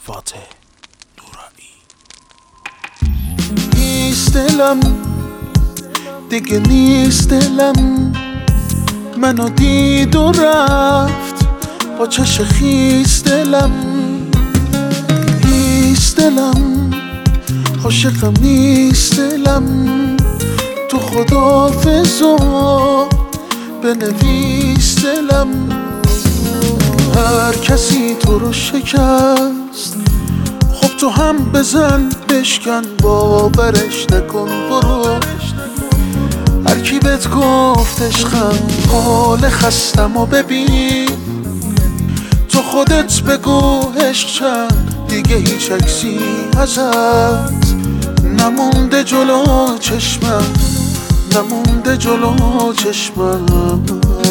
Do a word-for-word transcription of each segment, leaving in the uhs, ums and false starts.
فاتح نورانی. نیست دلم دیگه، نیست دلم، منو دید و رفت با چش خیس دلم. نیست دلم، عاشقم نیست دلم، تو خداحافظا بنویس دلم. هر کسی تو رو شکست، خب تو هم بزن بشکن، باورش نکن برو. هر کی بهت گفت عشقم، حال خستم و ببین، تو خودت بگو عشق چند، دیگه هیچ عکسی ازت نمونده جلو چشمم، نمونده جلو چشمم.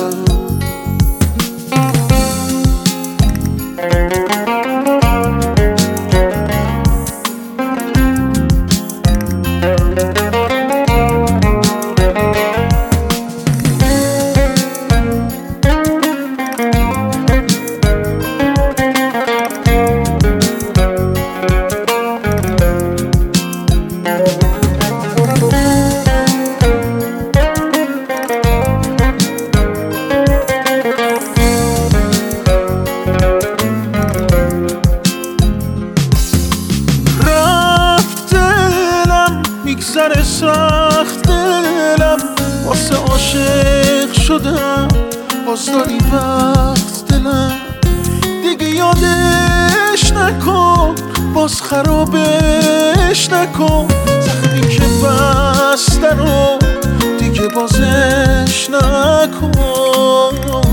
میگذره سخت دلم، واسه عاشق شدم، باز داری وقت دلم. دیگه یادش نکن، باز خرابش نکن، زخمی که بسته رو دیگه بازش نکن.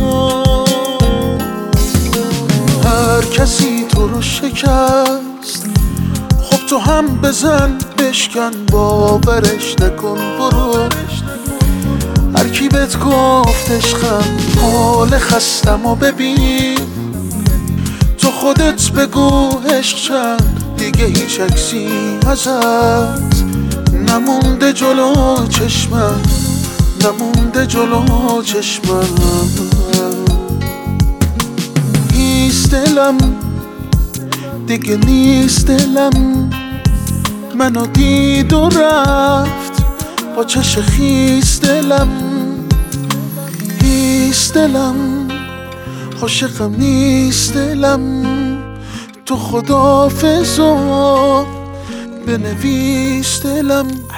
هر کسی تو رو شکست، خب تو هم بزن بشکن، باورش نکن برو. هر کی بهت گفت عشقم، حال خستم و ببین، تو خودت بگو عشق چند، دیگه هیچ عکسی ازت نمونده جلو چشمم، نمونده جلو چشمم. نیست دلم دیگه، نیست دلم، منو دید و رفت با چش خیس دلم. نیست دلم، عاشقم نیست دلم، تو خداحافظا بنویس دلم.